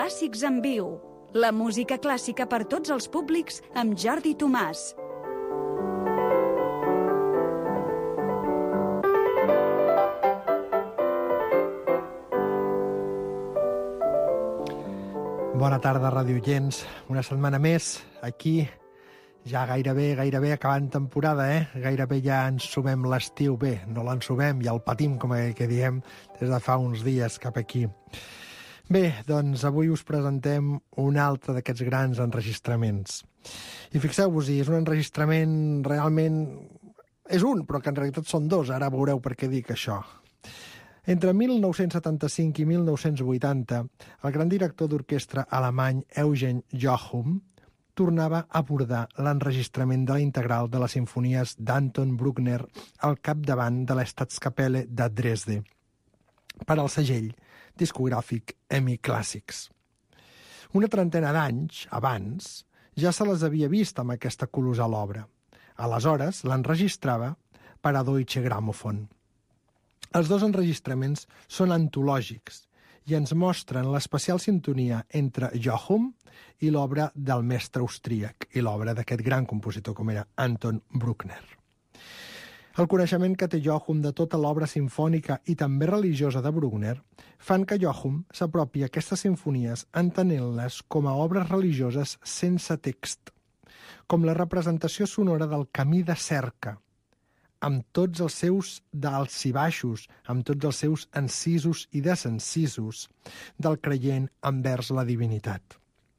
Clàssics en viu. La música clàssica per tots els públics amb Jordi Tomàs. Bona tarda, radioients. Una setmana més, aquí, ja gairebé acabant temporada, Gairebé ja ensumem l'estiu. Bé, no l'ensumem, ja el patim, com que diem, des de fa uns dies cap aquí. Bé, doncs avui us presentem un altre d'aquests grans enregistraments. I fixeu-vos-hi, és un enregistrament realment... És un, però que en realitat són dos, ara veureu per què dic això. Entre 1975 i 1980, el gran director d'orquestra alemany Eugen Joachim tornava a abordar l'enregistrament de la integral de les simfonies d'Anton Bruckner al capdavant de l'Staatskapelle de Dresde per al segell discogràfic EMI Classics. Una trentena d'anys abans ja se les havia vist amb aquesta colossal obra. Aleshores l'enregistrava per a Deutsche Grammophon. Els dos enregistraments són antològics i ens mostren l'especial sintonia entre Joachim i l'obra del mestre austríac i l'obra d'aquest gran compositor com era Anton Bruckner. El coneixement que té Joachim de tota l'obra simfònica i també religiosa de Bruckner fan que Joachim s'apropi a aquestes simfonies entenent-les com a obres religioses sense text, com la representació sonora del camí de cerca, amb tots els seus d'alts i baixos, amb tots els seus encisos i desencisos del creient envers la divinitat.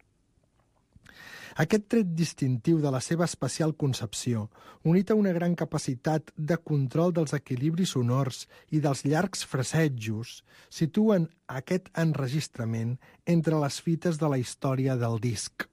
Aquest tret distintiu de la seva especial concepció, unit a una gran capacitat de control dels equilibris sonors i dels llargs frasejos, situen aquest enregistrament entre les fites de la història del disc.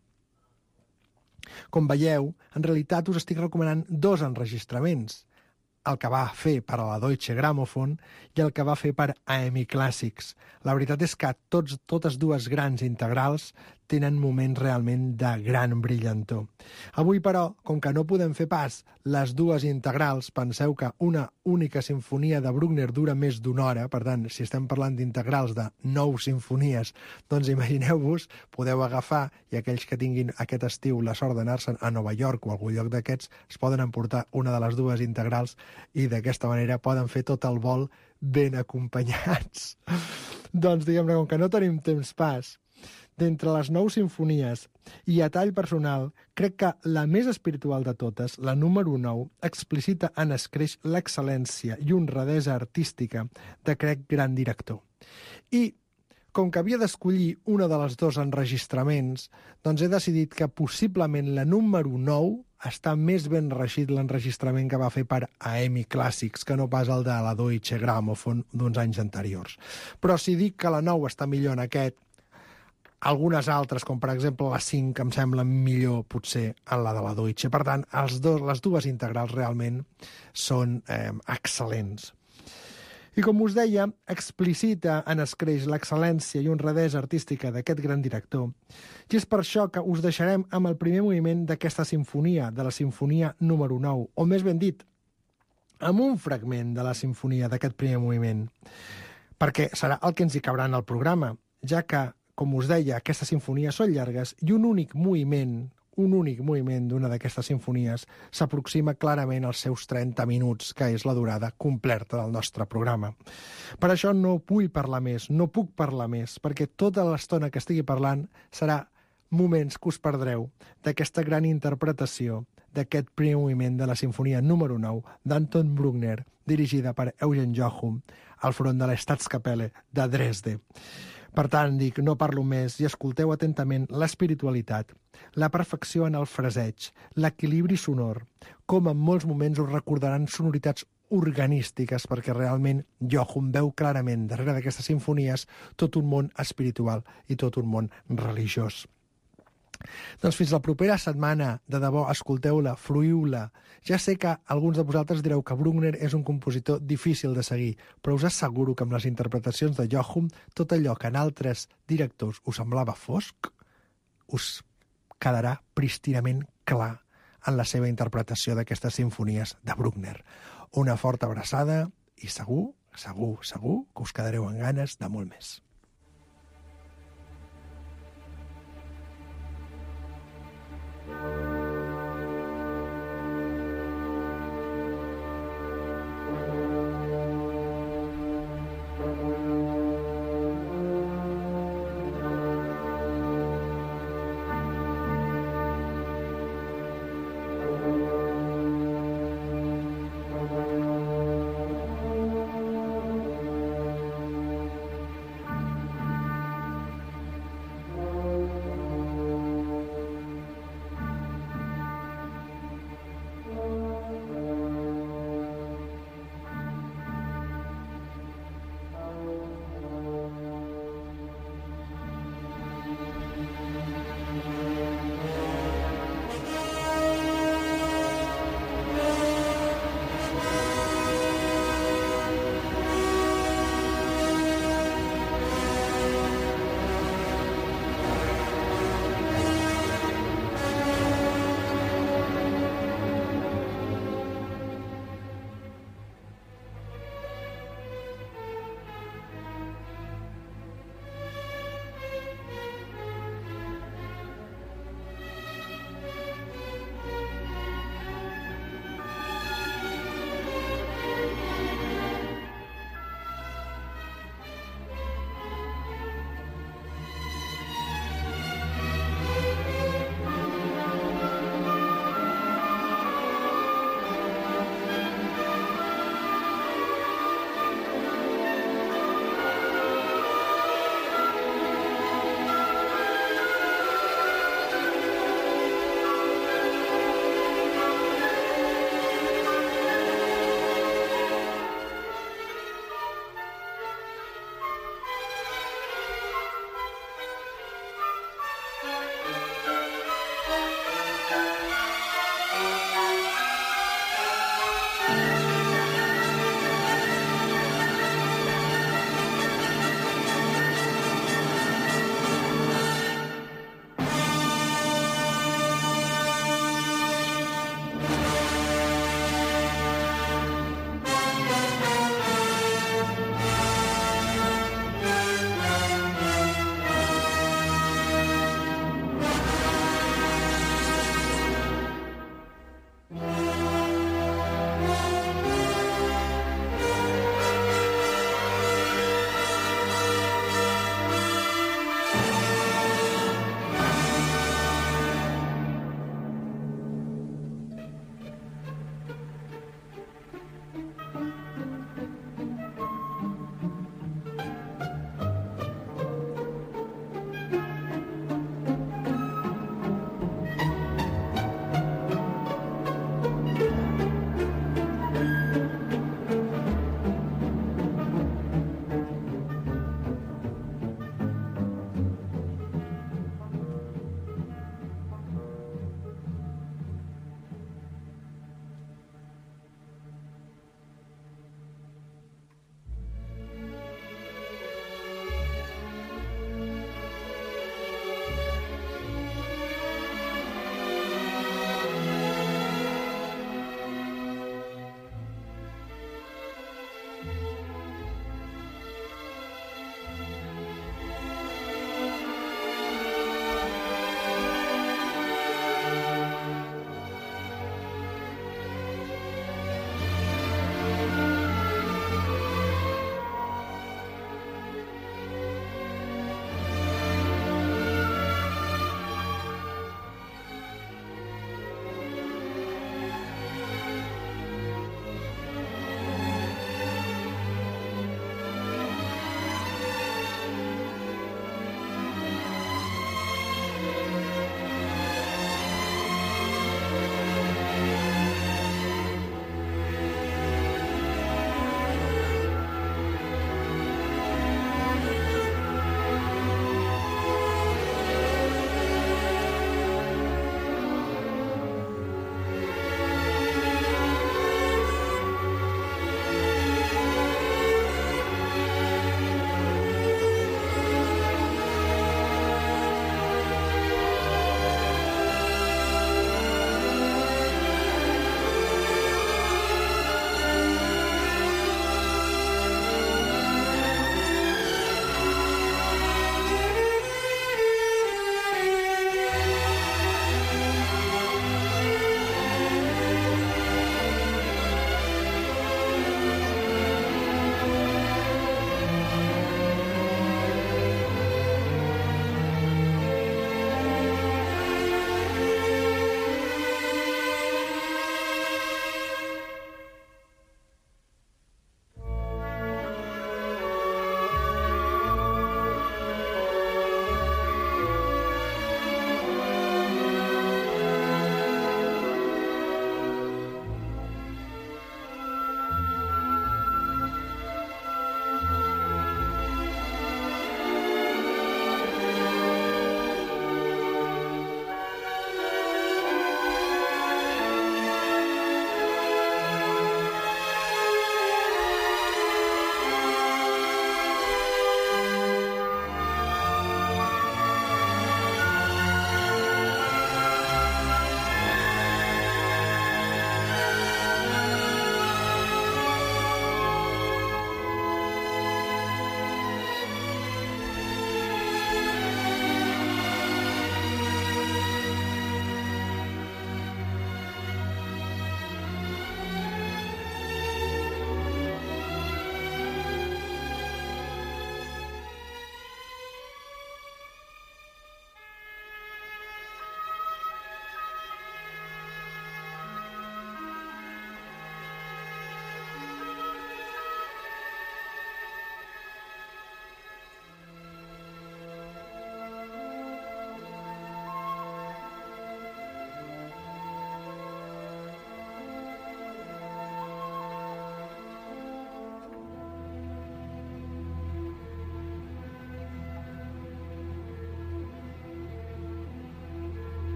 Com veieu, en realitat us estic recomanant dos enregistraments, el que va fer per a la Deutsche Grammophon i el que va fer per a EMI Classics. La veritat és que totes dues grans integrals tenen moments realment de gran brillantor. Avui, però, com que no podem fer pas les dues integrals, penseu que una única sinfonia de Bruckner dura més d'una hora, per tant, si estem parlant d'integrals de 9 sinfonies, doncs imagineu-vos, podeu agafar, i aquells que tinguin aquest estiu la sort d'anar-se'n a Nova York o a algun lloc d'aquests, es poden emportar una de les dues integrals i d'aquesta manera poden fer tot el vol ben acompanyats. Doncs, diguem-ne, com que no tenim temps pas, d'entre les 9 sinfonies i a tall personal, crec que la més espiritual de totes, la número 9, explicita en escreix l'excel·lència i honradesa artística d'aquest gran director. I, com que havia d'escollir una de les dos enregistraments, doncs he decidit que possiblement la número 9 està més ben regit l'enregistrament que va fer per a EMI Classics que no pas el de la Deutsche Grammophon d'uns anys anteriors. Però si dic que la 9 està millor en aquest, algunes altres, com per exemple la 5, em semblen millor potser en la de la Deutsche. Per tant, les dues integrals realment són excel·lents. I com us deia, explicita en escreix l'excel·lència i honradesa artística d'aquest gran director. I és per això que us deixarem amb el primer moviment d'aquesta sinfonia, de la sinfonia número 9, o més ben dit, amb un fragment de la sinfonia d'aquest primer moviment, perquè serà el que ens hi cabrà en el programa, ja que, com us deia, aquestes sinfonies són llargues i un únic moviment d'una d'aquestes sinfonies s'aproxima clarament als seus 30 minuts, que és la durada completa del nostre programa. Per això no vull parlar més, no puc parlar més, perquè tota l'estona que estigui parlant serà moments que us perdreu d'aquesta gran interpretació d'aquest primer moviment de la sinfonia número 9 d'Anton Bruckner, dirigida per Eugen Joachim, al front de l'Staatskapelle de Dresde. Per tant, dic, no parlo més i escolteu atentament l'espiritualitat, la perfecció en el fraseig, l'equilibri sonor, com en molts moments us recordaran sonoritats organístiques, perquè realment Joachim veu clarament darrere d'aquestes sinfonies tot un món espiritual i tot un món religiós. Doncs fins la propera setmana, de debò, escolteu-la, fruïu-la. Ja sé que alguns de vosaltres direu que Bruckner és un compositor difícil de seguir, però us asseguro que amb les interpretacions de Joachim, tot allò que en altres directors us semblava fosc, us quedarà prístinament clar en la seva interpretació d'aquestes sinfonies de Bruckner. Una forta abraçada i segur que us quedareu amb ganes de molt més.